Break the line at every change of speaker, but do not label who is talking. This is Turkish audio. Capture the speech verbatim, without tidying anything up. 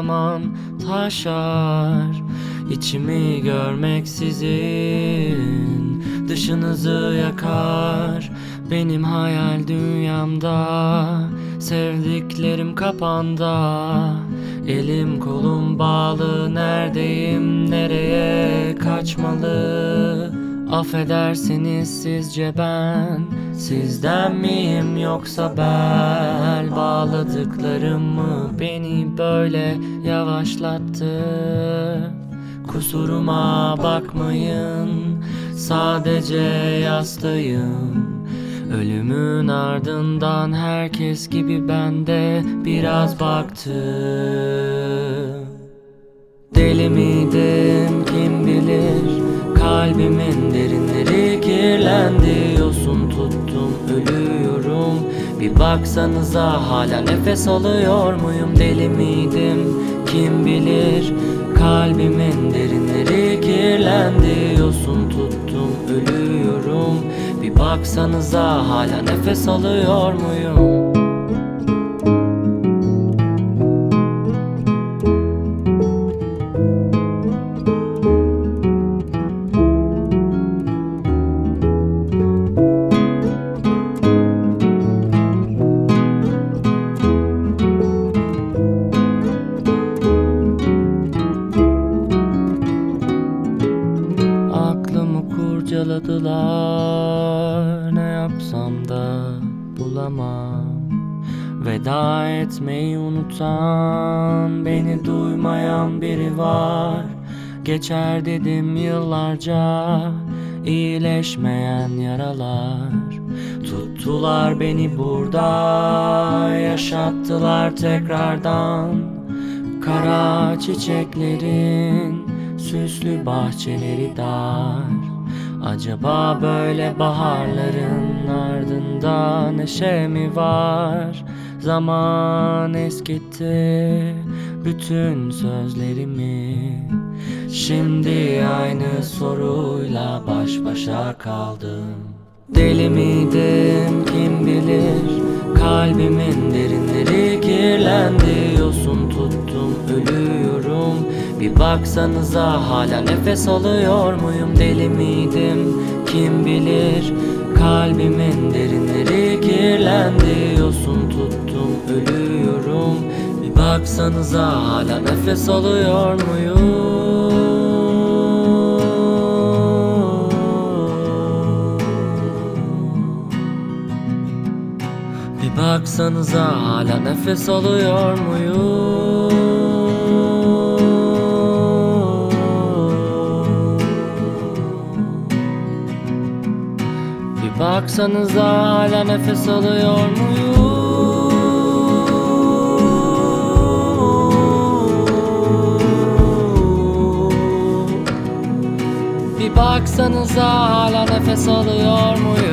zaman taşar. İçimi görmeksizin dışınızı yakar. Benim hayal dünyamda sevdiklerim kapanda. Elim kolum bağlı, neredeyim, nereye kaçmalı? Affedersiniz, sizce ben sizden miyim, yoksa bel bağladıklarım mı beni böyle yavaşlattı? Kusuruma bakmayın, sadece yastayım. Ölümün ardından herkes gibi ben de biraz baktım. Deli miydim kim bilir, kalbimin derinleri kirlendi. Yosun tuttum, ölüyorum. Bir baksanıza, hala nefes alıyor muyum? Deli miydim kim bilir, kalbimin derinleri kirlendi. Yosun tuttum, ölüyorum. Bir baksanıza, hala nefes alıyor muyum? Aklımı kurcaladılar, ne yapsam da bulamam. Veda etmeyi unutan, beni duymayan biri var. Geçer dedim yıllarca, iyileşmeyen yaralar. Tuttular beni burada, yaşattılar tekrardan. Kara çiçeklerin süslü bahçeleri dar. Acaba böyle baharların ardında neşe mi var? Zaman eskitti bütün sözlerimi. Şimdi aynı soruyla baş başa kaldım. Deli miydim kim bilir, kalbimin derinleri kirlendi. Yosun tuttum, ölüyorum. Bir baksanıza, hala nefes alıyor muyum? Deli miydim kim bilir, kalbimin derinleri kirlendi. Yosun tuttum, ölüyorum. Bir baksanıza, hala nefes alıyor muyum? Bir baksanıza, hala nefes alıyor muyum? Bir baksanıza, hala nefes alıyor muyum? Bir baksanıza, hala nefes alıyor muyum?